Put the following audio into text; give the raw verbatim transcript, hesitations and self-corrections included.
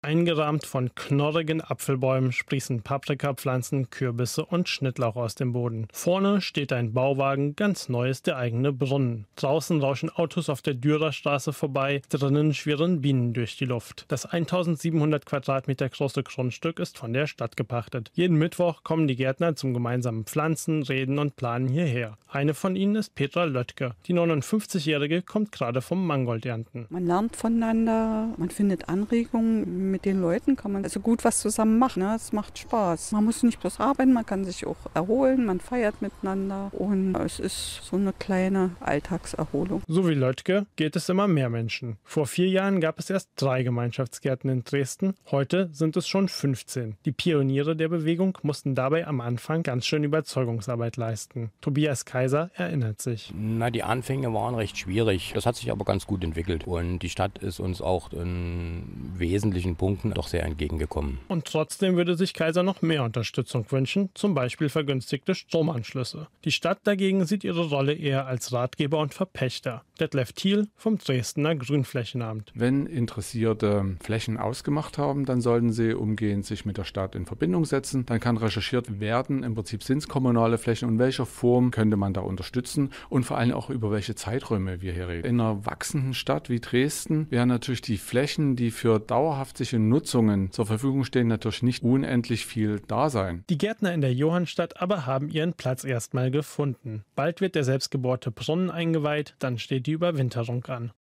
Eingerahmt von knorrigen Apfelbäumen sprießen Paprikapflanzen, Kürbisse und Schnittlauch aus dem Boden. Vorne steht ein Bauwagen, ganz neu ist der eigene Brunnen. Draußen rauschen Autos auf der Dürerstraße vorbei, drinnen schwirren Bienen durch die Luft. Das eintausendsiebenhundert Quadratmeter große Grundstück ist von der Stadt gepachtet. Jeden Mittwoch kommen die Gärtner zum gemeinsamen Pflanzen, Reden und Planen hierher. Eine von ihnen ist Petra Löttke. Die neunundfünfzigjährige kommt gerade vom Mangoldernten. Man lernt voneinander, man findet Anregungen. Mit den Leuten kann man also gut was zusammen machen. Ne? Es macht Spaß. Man muss nicht bloß arbeiten, man kann sich auch erholen, man feiert miteinander und es ist so eine kleine Alltagserholung. So wie Löttke geht es immer mehr Menschen. Vor vier Jahren gab es erst drei Gemeinschaftsgärten in Dresden, heute sind es schon fünfzehn. Die Pioniere der Bewegung mussten dabei am Anfang ganz schön Überzeugungsarbeit leisten. Tobias Kaiser erinnert sich. Na, die Anfänge waren recht schwierig. Das hat sich aber ganz gut entwickelt und die Stadt ist uns auch in wesentlichen Punkten doch sehr entgegengekommen. Und trotzdem würde sich Kaiser noch mehr Unterstützung wünschen, zum Beispiel vergünstigte Stromanschlüsse. Die Stadt dagegen sieht ihre Rolle eher als Ratgeber und Verpächter. Detlef Thiel vom Dresdner Grünflächenamt. Wenn Interessierte Flächen ausgemacht haben, dann sollten sie umgehend sich mit der Stadt in Verbindung setzen. Dann kann recherchiert werden, im Prinzip sind es kommunale Flächen und in welcher Form könnte man da unterstützen und vor allem auch über welche Zeiträume wir hier reden. In einer wachsenden Stadt wie Dresden wären natürlich die Flächen, die für dauerhaft sich in Nutzungen zur Verfügung stehen, natürlich nicht unendlich viel da sein. Die Gärtner in der Johannstadt aber haben ihren Platz erstmal gefunden. Bald wird der selbstgebohrte Brunnen eingeweiht, dann steht die Überwinterung an.